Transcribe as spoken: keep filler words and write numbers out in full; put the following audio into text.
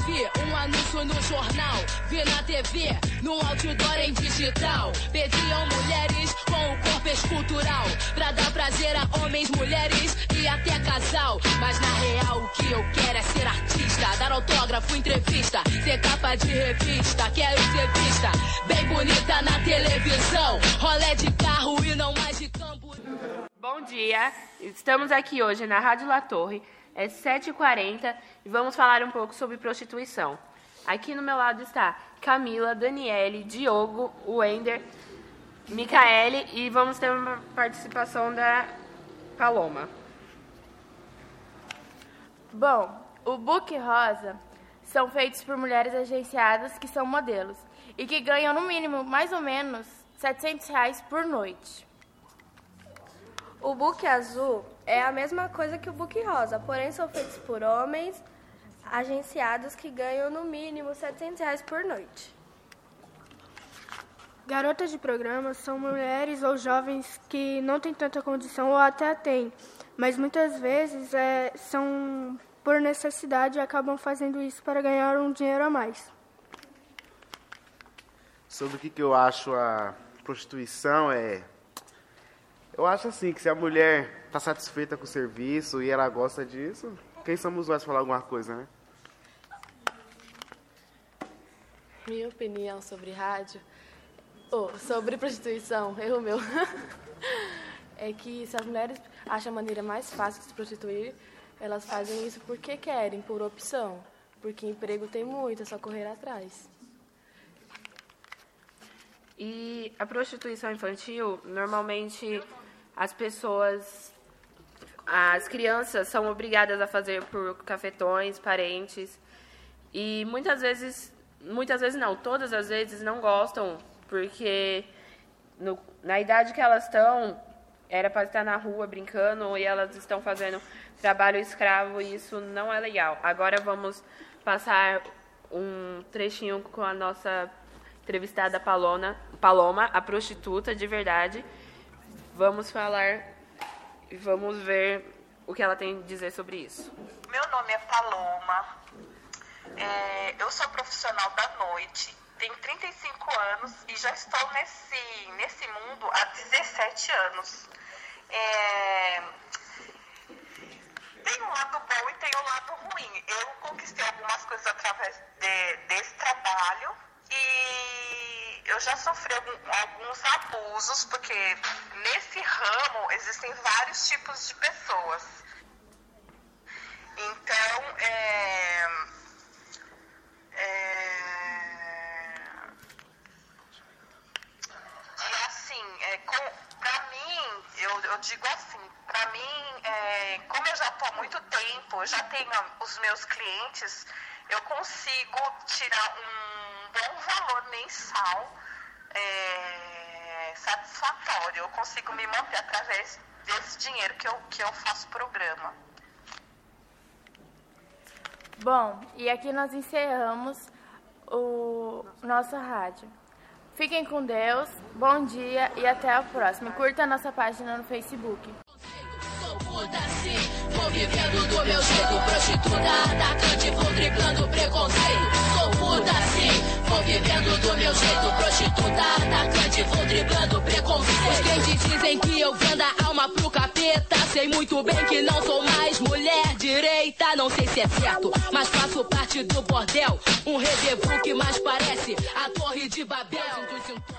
Vi um anúncio no jornal, vi na T V, no outdoor em digital. Pediam mulheres com o corpo escultural, pra dar prazer a homens, mulheres e até casal. Mas na real o que eu quero é ser artista, dar autógrafo, entrevista, ser capa de revista. Quero ser vista, bem bonita na televisão, rolê de carro e não mais de campo. Bom dia, estamos aqui hoje na Rádio La Torre, é sete e quarenta e vamos falar um pouco sobre prostituição. Aqui no meu lado está Camila, Daniele, Diogo, Wender, Micaele e vamos ter uma participação da Paloma. Bom, o Book Rosa são feitos por mulheres agenciadas que são modelos e que ganham no mínimo mais ou menos setecentos reais por noite. O Book Azul é a mesma coisa que o Book Rosa, porém são feitos por homens agenciados que ganham no mínimo setecentos reais por noite. Garotas de programa são mulheres ou jovens que não têm tanta condição ou até têm, mas muitas vezes é, são por necessidade e acabam fazendo isso para ganhar um dinheiro a mais. Sobre o que, que eu acho a prostituição é... Eu acho assim, que se a mulher está satisfeita com o serviço e ela gosta disso, quem somos nós para falar alguma coisa, né? Minha opinião sobre rádio, ou sobre prostituição, erro meu, é que se as mulheres acham a maneira mais fácil de se prostituir, elas fazem isso porque querem, por opção, porque emprego tem muito, é só correr atrás. E a prostituição infantil, normalmente as pessoas, as crianças são obrigadas a fazer por cafetões, parentes, e muitas vezes, muitas vezes não, todas as vezes não gostam, porque no, na idade que elas estão, era para estar na rua brincando e elas estão fazendo trabalho escravo e isso não é legal. Agora vamos passar um trechinho com a nossa entrevistada Paloma, Paloma, a prostituta de verdade. Vamos falar e vamos ver o que ela tem a dizer sobre isso. Meu nome é Paloma, é, eu sou profissional da noite, tenho trinta e cinco anos e já estou nesse, nesse mundo há dezessete anos. É, tem um lado bom e tem um lado ruim. Eu conquistei algumas coisas através de, desse trabalho. E eu já sofri algum, alguns abusos, porque nesse ramo existem vários tipos de pessoas. Então, é, é, e assim, é, para mim, eu, eu digo assim, para mim, é, como eu já estou há muito tempo, eu já tenho os meus clientes, eu consigo tirar um bom valor mensal é, satisfatório. Eu consigo me manter através desse dinheiro que eu, que eu faço programa. Bom, e aqui nós encerramos o nossa rádio. Fiquem com Deus, bom dia e até a próxima. Curta a nossa página no Facebook. Vou vivendo do meu jeito, prostituta, atacante, vou driblando preconceito. Sou puta sim, vou vivendo do meu jeito, prostituta, atacante, vou driblando preconceito. Os crentes dizem que eu vendo a alma pro capeta, sei muito bem que não sou mais mulher direita. Não sei se é certo, mas faço parte do bordel, um rendezvous que mais parece a Torre de Babel.